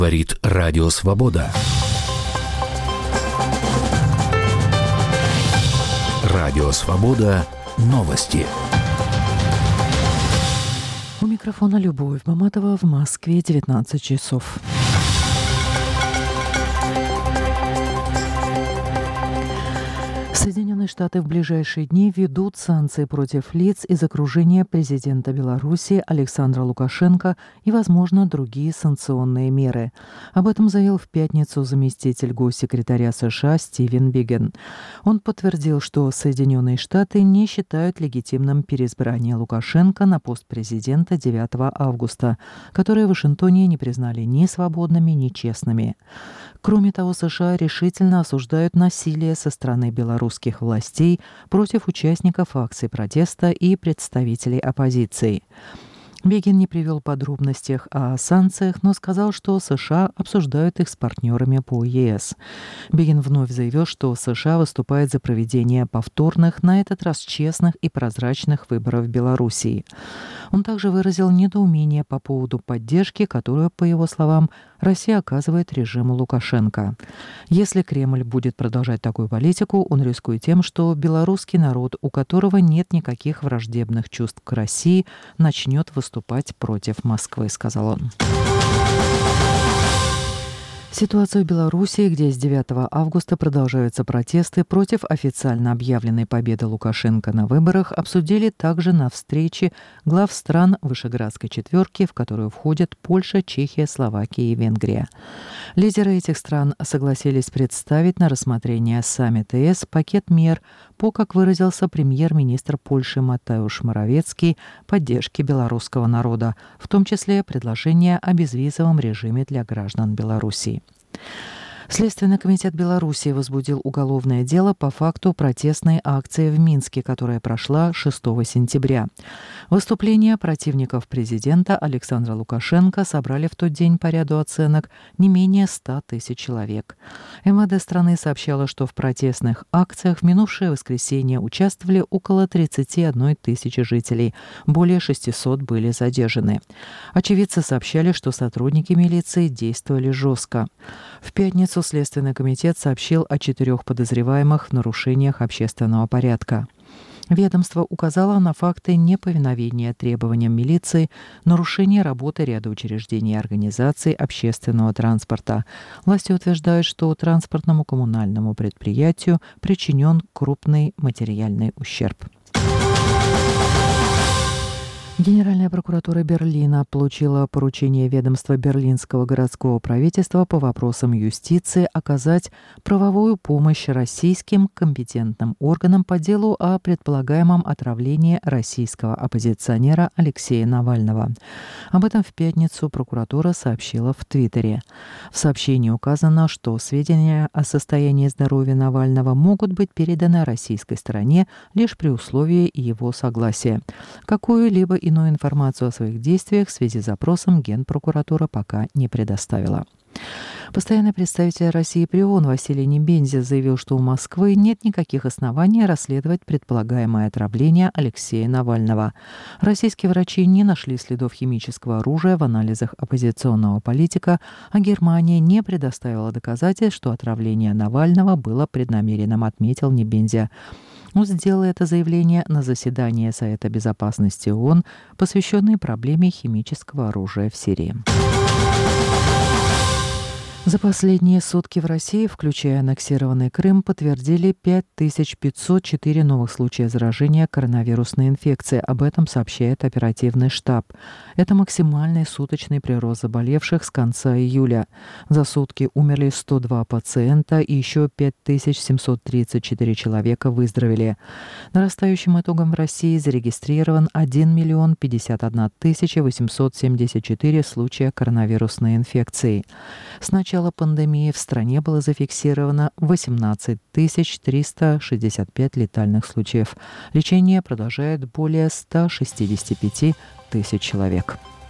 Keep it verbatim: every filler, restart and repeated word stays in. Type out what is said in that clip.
Говорит Радио Свобода. Радио Свобода. Новости. У микрофона Любовь Маматова, в Москве девятнадцать часов. Соединенные Штаты в ближайшие дни введут санкции против лиц из окружения президента Беларуси Александра Лукашенко и, возможно, другие санкционные меры. Об этом заявил в пятницу заместитель госсекретаря США Стивен Биггин. Он подтвердил, что Соединенные Штаты не считают легитимным переизбрание Лукашенко на пост президента девятого августа, которые в Вашингтоне не признали ни свободными, ни честными. Кроме того, США решительно осуждают насилие со стороны белорусских властей против участников акций протеста и представителей оппозиции. Биггин не привел подробностей о санкциях, но сказал, что США обсуждают их с партнерами по ЕС. Биггин вновь заявил, что США выступает за проведение повторных, на этот раз честных и прозрачных выборов в Белоруссии. Он также выразил недоумение по поводу поддержки, которую, по его словам, Россия оказывает режиму Лукашенко. Если Кремль будет продолжать такую политику, он рискует тем, что белорусский народ, у которого нет никаких враждебных чувств к России, начнет выступать против Москвы, сказал он. Ситуацию в Белоруссии, где с девятого августа продолжаются протесты против официально объявленной победы Лукашенко на выборах, обсудили также на встрече глав стран Вышеградской четверки, в которую входят Польша, Чехия, Словакия и Венгрия. Лидеры этих стран согласились представить на рассмотрение саммита ЕС пакет мер по, как выразился премьер-министр Польши Матеуш Моровецкий, поддержке белорусского народа, в том числе предложение о безвизовом режиме для граждан Беларуси. Следственный комитет Беларуси возбудил уголовное дело по факту протестной акции в Минске, которая прошла шестого сентября. Выступления противников президента Александра Лукашенко собрали в тот день по ряду оценок не менее ста тысяч человек. эм вэ дэ страны сообщало, что в протестных акциях в минувшее воскресенье участвовали около тридцати одной тысячи жителей, более шестисот были задержаны. Очевидцы сообщали, что сотрудники милиции действовали жестко. В пятницу Следственный комитет сообщил о четырех подозреваемых в нарушениях общественного порядка. Ведомство указало на факты неповиновения требованиям милиции, нарушения работы ряда учреждений и организаций общественного транспорта. Власти утверждают, что транспортному коммунальному предприятию причинен крупный материальный ущерб. Генеральная прокуратура Берлина получила поручение ведомства Берлинского городского правительства по вопросам юстиции оказать правовую помощь российским компетентным органам по делу о предполагаемом отравлении российского оппозиционера Алексея Навального. Об этом в пятницу прокуратура сообщила в Твиттере. В сообщении указано, что сведения о состоянии здоровья Навального могут быть переданы российской стороне лишь при условии его согласия. Какую-либо иную информацию о своих действиях в связи с запросом Генпрокуратура пока не предоставила. Постоянный представитель России при ООН Василий Небензя заявил, что у Москвы нет никаких оснований расследовать предполагаемое отравление Алексея Навального. Российские врачи не нашли следов химического оружия в анализах оппозиционного политика, а Германия не предоставила доказательств, что отравление Навального было преднамеренным, отметил Небензя. Он сделал это заявление на заседании Совета безопасности ООН, посвященной проблеме химического оружия в Сирии. За последние сутки в России, включая аннексированный Крым, подтвердили пять тысяч пятьсот четыре новых случая заражения коронавирусной инфекцией. Об этом сообщает оперативный штаб. Это максимальный суточный прирост заболевших с конца июля. За сутки умерли сто два пациента и еще пять тысяч семьсот тридцать четыре человека выздоровели. Нарастающим итогом в России зарегистрирован один миллион пятьдесят одна тысяча восемьсот семьдесят четыре случая коронавирусной инфекции. С начала пандемии в стране было зафиксировано восемнадцать тысяч триста шестьдесят пять летальных случаев. Лечение продолжает более ста шестидесяти пяти тысяч человек.